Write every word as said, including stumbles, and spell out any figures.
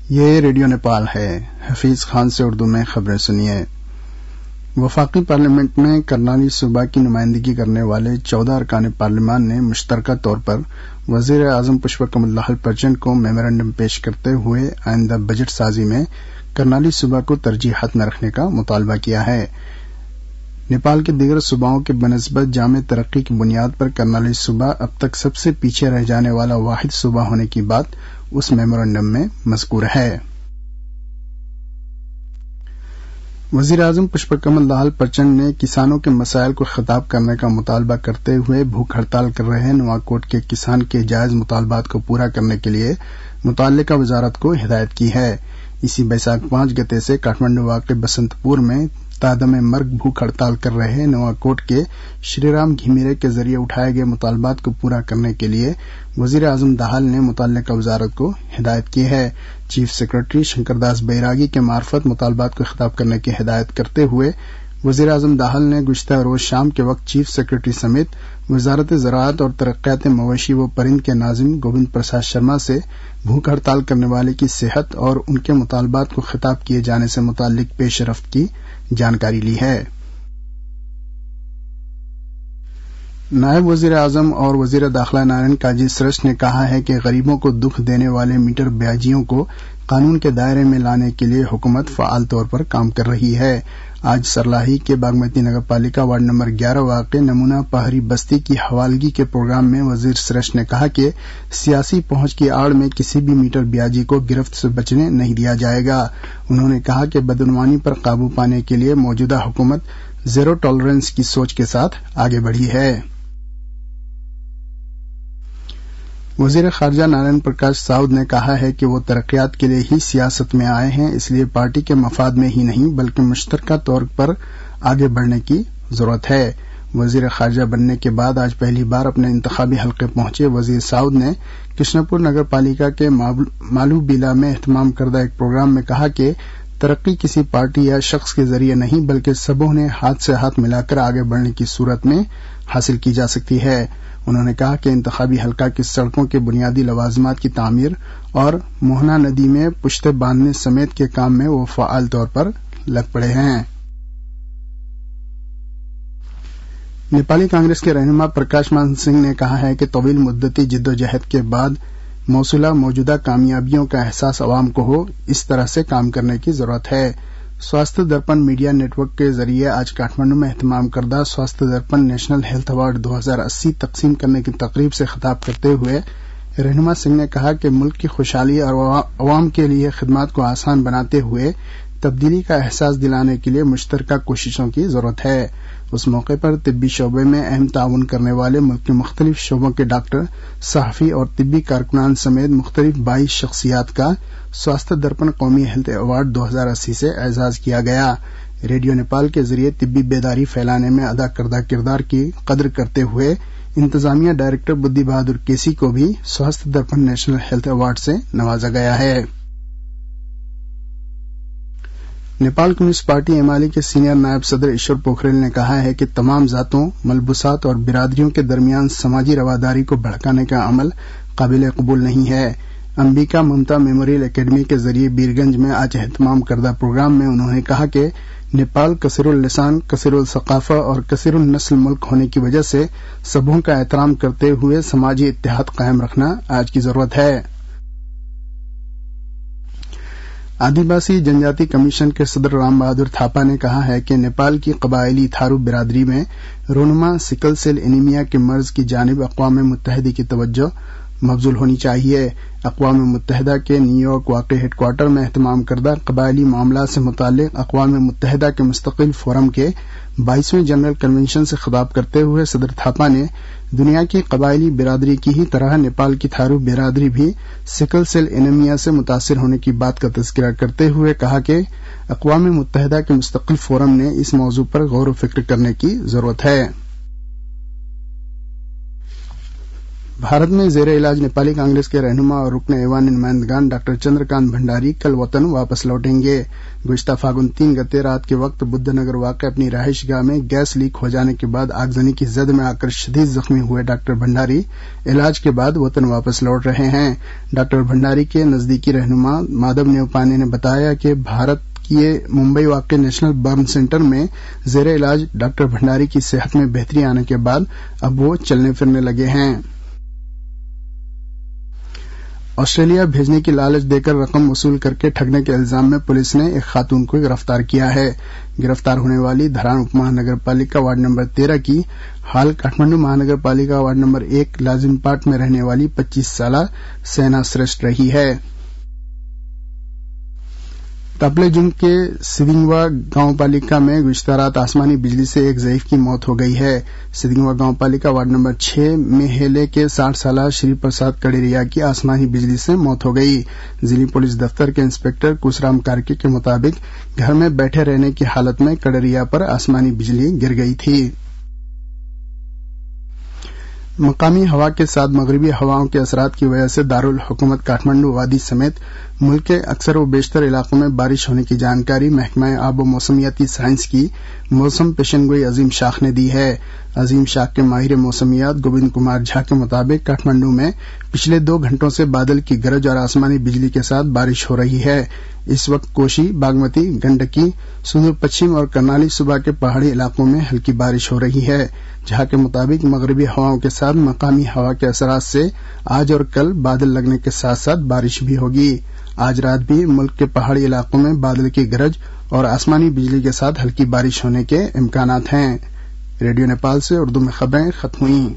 یہ ریڈیو نیپال ہے۔ حفیظ خان سے اردو میں خبریں سنیے۔ وفاقی پارلیمنٹ میں کرنالی صوبہ کی نمائندگی کرنے والے چودہ ارکان پارلیمان نے مشترکہ طور پر وزیر اعظم پشپا کمل دہل پرچنڈ کو میمورنڈم پیش کرتے ہوئے آئندہ بجٹ سازی میں کرنالی صوبہ کو ترجیحات میں رکھنے کا مطالبہ کیا ہے۔ نیپال کے دیگر صوباؤں کے بنسبت جامع ترقی کی بنیاد پر کرنالی صوبہ اب تک سب سے پیچھے رہ جانے والا واحد صوبہ ہونے کی بات اس میمورنڈم میں مذکور ہے۔ وزیر اعظم پشپا کمل دہل پرچنڈ نے کسانوں کے مسائل کو خطاب کرنے کا مطالبہ کرتے ہوئے بھوک ہڑتال کر رہے نواکوٹ کے کسان کے جائز مطالبات کو پورا کرنے کے لیے متعلقہ وزارت کو ہدایت کی ہے۔ اسی بیساکھ پانچ گتے سے کاٹھمنڈو واقع بسنت پور میں تادم مرگ بھوک ہڑتال کر رہے نواکوٹ کے شری رام گھیمیرے کے ذریعے اٹھائے گئے مطالبات کو پورا کرنے کے لیے وزیر اعظم دہل نے متعلقہ وزارت کو ہدایت کی ہے۔ چیف سیکرٹری شنکر داس بیراگی کے معرفت مطالبات کو خطاب کرنے کی ہدایت کرتے ہوئے وزیر اعظم دہل نے گزشتہ روز شام کے وقت چیف سیکرٹری سمیت وزارت زراعت اور ترقیات مویشی و پرند کے ناظم گووند پرساد شرما سے بھوک ہڑتال کرنے والے کی صحت اور ان کے مطالبات کو خطاب کیے جانے سے متعلق پیش رفت کی جانکاری لی ہے۔ نائب وزیر اعظم اور وزیر داخلہ نارائن کاجی سرش نے کہا ہے کہ غریبوں کو دکھ دینے والے میٹر بیاجیوں کو قانون کے دائرے میں لانے کے لیے حکومت فعال طور پر کام کر رہی ہے۔ آج سرلاہی کے باگمتی نگر پالیکا وارڈ نمبر گیارہ واقع نمونہ پہری بستی کی حوالگی کے پروگرام میں وزیر سرش نے کہا کہ سیاسی پہنچ کی آڑ میں کسی بھی میٹر بیاجی کو گرفت سے بچنے نہیں دیا جائے گا۔ انہوں نے کہا کہ بدعنوانی پر قابو پانے کے لیے موجودہ حکومت زیرو ٹالرنس کی سوچ کے ساتھ آگے بڑھی ہے۔ وزیر خارجہ نارائن پرکاش ساؤد نے کہا ہے کہ وہ ترقیات کے لیے ہی سیاست میں آئے ہیں، اس لیے پارٹی کے مفاد میں ہی نہیں بلکہ مشترکہ طور پر آگے بڑھنے کی ضرورت ہے۔ وزیر خارجہ بننے کے بعد آج پہلی بار اپنے انتخابی حلقے پہنچے وزیر ساؤد نے کشنا پور نگر پالیکا کے مالو بیلا میں اہتمام کردہ ایک پروگرام میں کہا کہ ترقی کسی پارٹی یا شخص کے ذریعے نہیں بلکہ سبوں نے ہاتھ سے ہاتھ ملا کر آگے بڑھنے کی صورت میں حاصل کی جا سکتی ہے۔ انہوں نے کہا کہ انتخابی حلقہ کی سڑکوں کے بنیادی لوازمات کی تعمیر اور موہنا ندی میں پشتے باندھنے سمیت کے کام میں وہ فعال طور پر لگ پڑے ہیں۔ نیپالی کانگریس کے رہنما پرکاش مان سنگھ نے کہا ہے کہ طویل مدتی جدوجہد کے بعد موصولہ موجودہ کامیابیوں کا احساس عوام کو ہو، اس طرح سے کام کرنے کی ضرورت ہے۔ Swasthya Darpan media network کے ذریعے آج کاٹھمنڈو میں اہتمام کردہ Swasthya Darpan national health award دو ہزار اسی تقسیم کرنے کی تقریب سے خطاب کرتے ہوئے رہنما سنگھ نے کہا کہ ملک کی خوشحالی اور عوام کے لیے خدمات کو آسان بناتے ہوئے تبدیلی کا احساس دلانے کے لیے مشترکہ کوششوں کی ضرورت ہے۔ اس موقع پر طبی شعبے میں اہم تعاون کرنے والے ملک کے مختلف شعبوں کے ڈاکٹر، صحافی اور طبی کارکنان سمیت مختلف بائیس شخصیات کا سواستھ درپن قومی ہیلتھ ایوارڈ دو ہزار اسی سے اعزاز کیا گیا۔ ریڈیو نیپال کے ذریعے طبی بیداری پھیلانے میں ادا کردہ کردار کی قدر کرتے ہوئے انتظامیہ ڈائریکٹر بدھی بہادر کیسی کو بھی Swasthya Darpan national health award سے نوازا گیا ہے۔ نیپال کمیونسٹ پارٹی ایمالی کے سینئر نائب صدر ایشور پوکھریل نے کہا ہے کہ تمام ذاتوں، ملبوسات اور برادریوں کے درمیان سماجی رواداری کو بھڑکانے کا عمل قابل قبول نہیں ہے۔ امبیکا ممتا میموریل اکیڈمی کے ذریعے بیرگنج میں آج اہتمام کردہ پروگرام میں انہوں نے کہا کہ نیپال کثیر اللسان، کثیر الثقافہ اور کثیر النسل ملک ہونے کی وجہ سے سبوں کا احترام کرتے ہوئے سماجی اتحاد قائم رکھنا آج کی ضرورت ہے۔ آدیواسی جنجاتی کمیشن کے صدر رام بہادر تھاپا نے کہا ہے کہ نیپال کی قبائلی تھارو برادری میں رونما سکل سیل اینیمیا کے مرض کی جانب اقوام متحدہ کی توجہ مبذول ہونی چاہیے۔ اقوام متحدہ کے نیو یارک واقع ہیڈ کوارٹر میں اہتمام کردہ قبائلی معاملات سے متعلق اقوام متحدہ کے مستقل فورم کے بائیسویں جنرل کنونشن سے خطاب کرتے ہوئے صدر تھاپا نے دنیا کی قبائلی برادری کی ہی طرح نیپال کی تھارو برادری بھی سکل سیل اینیمیا سے متاثر ہونے کی بات کا تذکرہ کرتے ہوئے کہا کہ اقوام متحدہ کے مستقل فورم نے اس موضوع پر غور و فکر کرنے کی ضرورت ہے۔ भारत में जेर इलाज नेपाली कांग्रेस के रहनुमा और रुकन ऐवान नुमाइंदगान डॉक्टर चंद्रकांत भंडारी कल वतन वापस लौटेंगे। गुज़िश्ता फागुन तीन गते रात के वक्त बुद्धनगर वाक़ अपनी रहायश गाह में गैस लीक हो जाने के बाद आगजनी की जद में आकर शदीद जख्मी हुए डॉक्टर भंडारी इलाज के बाद वतन वापस लौट रहे हैं। डॉक्टर भंडारी के नजदीकी रहनुमा माधव नेवपाने ने बताया कि भारत किए मुंबई वाक़े नेशनल बर्न सेंटर में जेर इलाज डॉक्टर भंडारी की सेहत में बेहतरी आने के बाद अब वो चलने फिरने लगे हैं। ऑस्ट्रेलिया भेजने की लालच देकर रकम वसूल करके ठगने के इल्जाम में पुलिस ने एक खातून को गिरफ्तार किया है। गिरफ्तार होने वाली धरान उपमहानगर पालिका वार्ड नंबर तेरह की हाल काठमांडू महानगर पालिका वार्ड नंबर एक लाजिमपाट में रहने वाली पच्चीस साला सेना श्रेष्ठ रही है। तापलेजुंग के सिदिंगवा गांव पालिका में गुज़िश्ता रात आसमानी बिजली से एक ज़ईफ की मौत हो गई है। सिदिंगवा गांव पालिका वार्ड नंबर छह में हेले के साठ साला श्री प्रसाद कड़ेरिया की आसमानी बिजली से मौत हो गई। जिला पुलिस दफ्तर के इंस्पेक्टर कुशराम कार्की के मुताबिक घर में बैठे रहने की हालत में कड़ेरिया पर आसमानी बिजली गिर गई थी। मकामी हवा के साथ मगरबी हवाओं के असरात की वजह से दारुल हुकूमत काठमांडू वादी समेत मुल्क के अक्सर व बेशतर इलाकों में बारिश होने की जानकारी महकमा आब व मौसमियाती साइंस की मौसम पेशनगोई अजीम शाख ने दी है। अजीम शाख के माहिर मौसमियात गोविंद कुमार झा के मुताबिक काठमांडू में पिछले दो घंटों से बादल की गरज और आसमानी बिजली के साथ बारिश हो रही है। इस वक्त कोशी, बागमती, गंडकी, सुदूर पश्चिम और करनाली सूबा के पहाड़ी इलाकों में हल्की बारिश हो रही है। झा के मुताबिक मगरबी हवाओं के साथ मकामी हवा के असरात से आज और कल बादल लगने के साथ साथ बारिश भी होगी। आज रात भी मुल्क के पहाड़ी इलाकों में बादल की गरज और आसमानी बिजली के साथ हल्की बारिश होने के इम्कानात हैं। रेडियो नेपाल से उर्दू में खबरें खत्म हुई।